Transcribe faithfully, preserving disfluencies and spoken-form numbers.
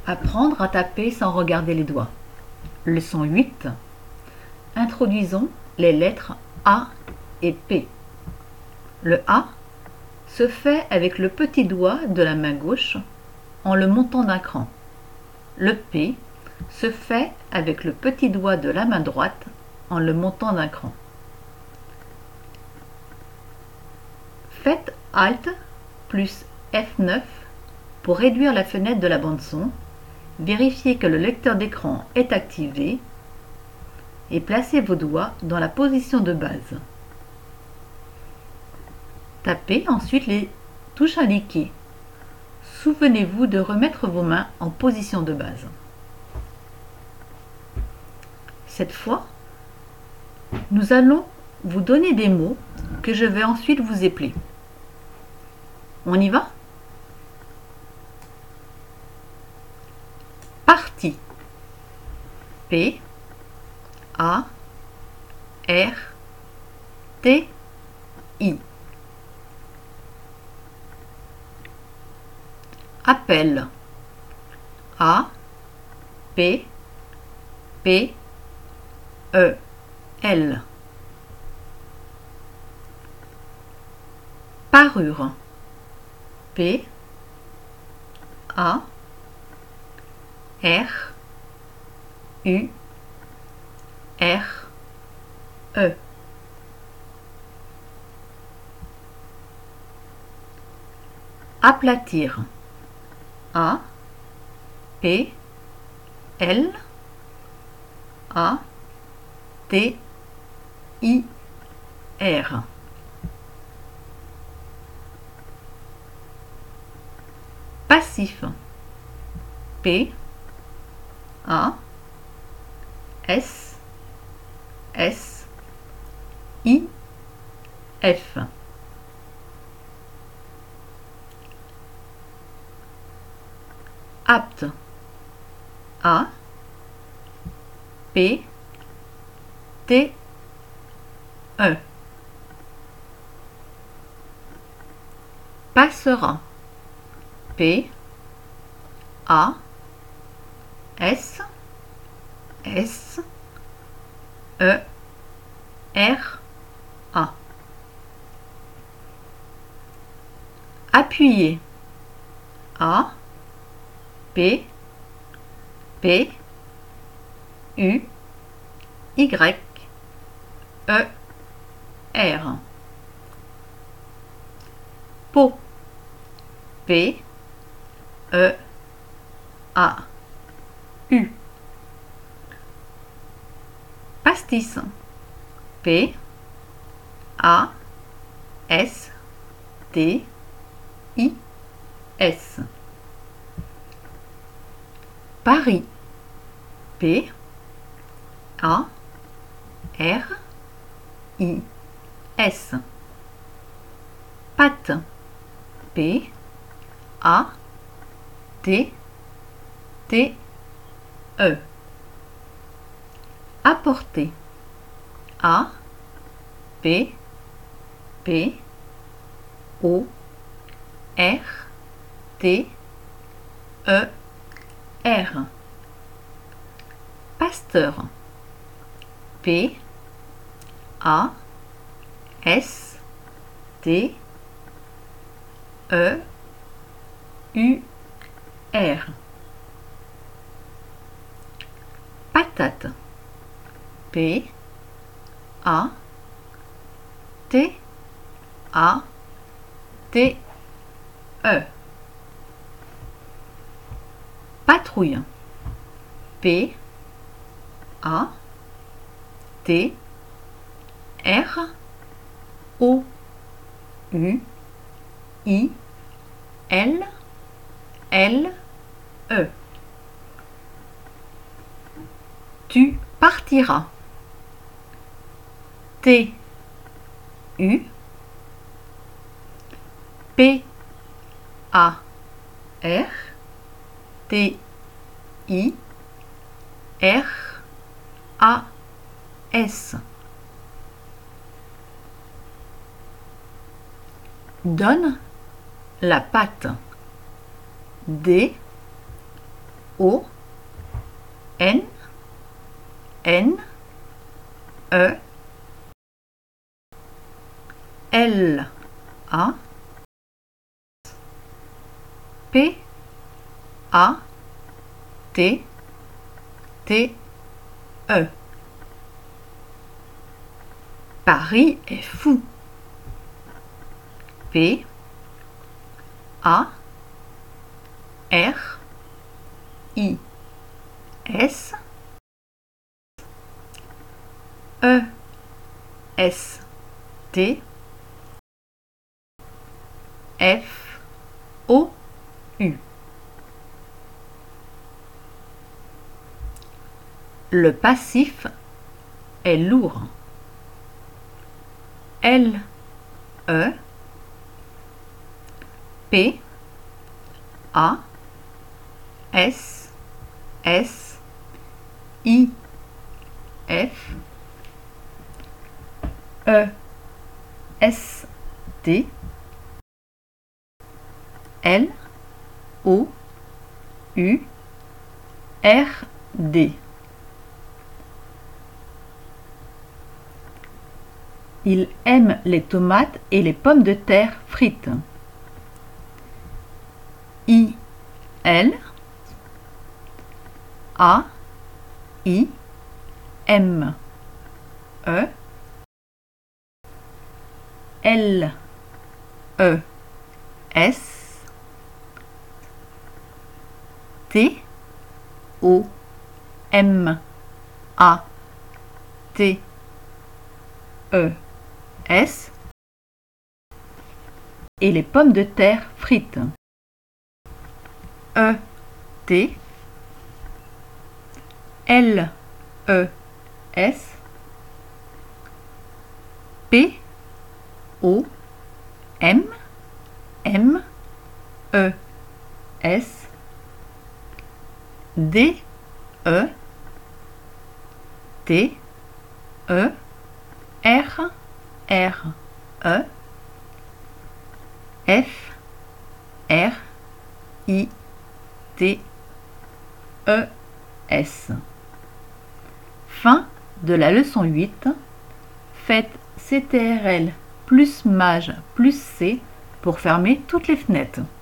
Apprendre à taper sans regarder les doigts. Leçon huit. Introduisons les lettres A et P. Le A se fait avec le petit doigt de la main gauche en le montant d'un cran. Le P se fait avec le petit doigt de la main droite en le montant d'un cran. Faites Alt plus F neuf pour réduire la fenêtre de la bande-son, vérifiez que le lecteur d'écran est activé et placez vos doigts dans la position de base. Tapez ensuite les touches indiquées. Souvenez-vous de remettre vos mains en position de base. Cette fois, nous allons vous donner des mots que je vais ensuite vous épeler. On y va? Partie. P A R T I. Appel. A P P E L. Parure. P A R U R E. Aplatir. A P L A T I R. Passif. P A S S I F. Apte. A P T E. Passera. P A S S E R A. Appuyer. A P P U Y E R. Pot. P E A U. Pastis. P A S T I S. Paris. P A R I S. Pâte. P A T T E. Apporter. A P P O R T E R. Pasteur. P A S T E U R. Patate. P A T A T E. Patrouille. P A T R O U I L L E. Tu partiras. T U P A R T I R A S. Donne la patte. D O N N E L A P A T T E. Paris est fou. P A R I S E S T F O U. Le passif est lourd. L E P A S S I F E S T L O U R D. Il aime les tomates et les pommes de terre frites. I L A I M E L E S T O M A T E S et les pommes de terre frites. E T L E S P O M M E S D E T E R R E F R I T E S. Fin de la leçon huit. Faites C T R L plus maj plus C pour fermer toutes les fenêtres.